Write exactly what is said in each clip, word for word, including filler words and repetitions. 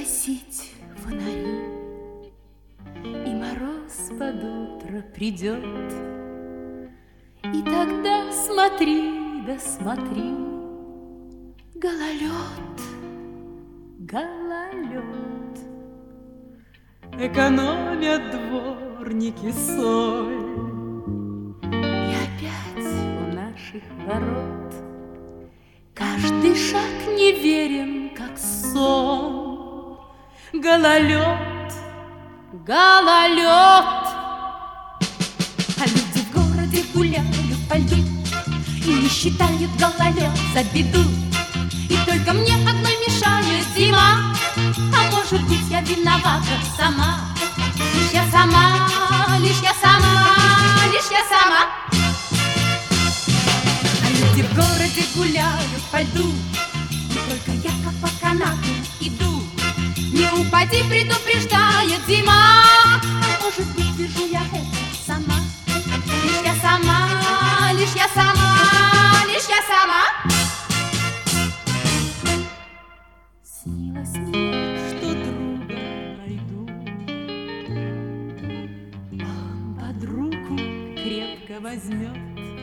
гасить фонари, и мороз под утро придет. И тогда смотри, да смотри, гололед, гололед. Экономят дворники соль, и опять у наших ворот каждый шаг неверен, как сон. Гололед, гололед. А люди в городе гуляют по льду и не считают гололед за беду. И только мне одной мешает зима, а может быть, я виновата сама. Лишь я сама, лишь я сама, лишь я сама. А люди в городе гуляют по льду, и только я как по канату иду. Не упади, предупреждает зима, а может быть, вижу я это сама. Лишь я сама, лишь я сама, лишь я сама. Снилось мне, что друга найду, он под руку крепко возьмет.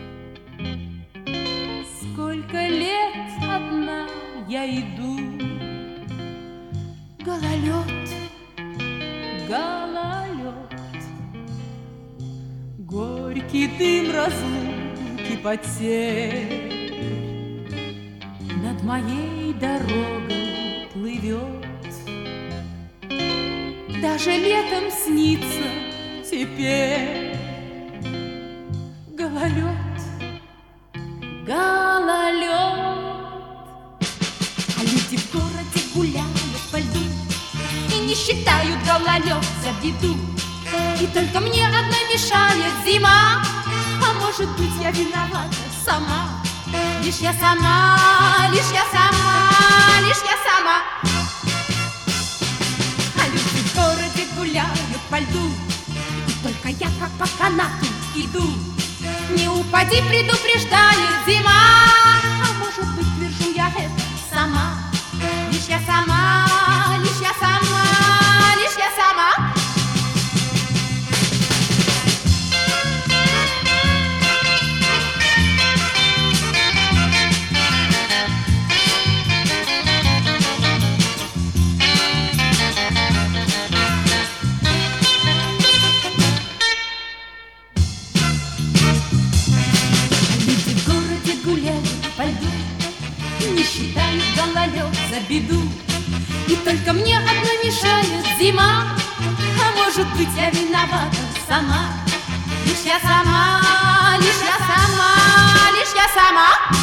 Сколько лет одна я иду, гололед, гололед. Горький дым разлуки потерь над моей дорогой плывет. Даже летом снится теперь гололед, гололед. А люди в городе гуляют по льду и не считают гололед за беду. И только мне одной мешает зима, а может быть, я виновата сама. Лишь я сама, лишь я сама, лишь я сама. А люди в городе гуляют по льду, и только я как по канату иду. Не упади, предупреждает зима, а может быть, твержу я это сама. Лишь я сама, лишь я сама, лишь я сама. Не считают гололед за беду, и только мне одной мешает зима, а может быть, я виновата сама. Лишь я сама, лишь я сама, лишь я сама.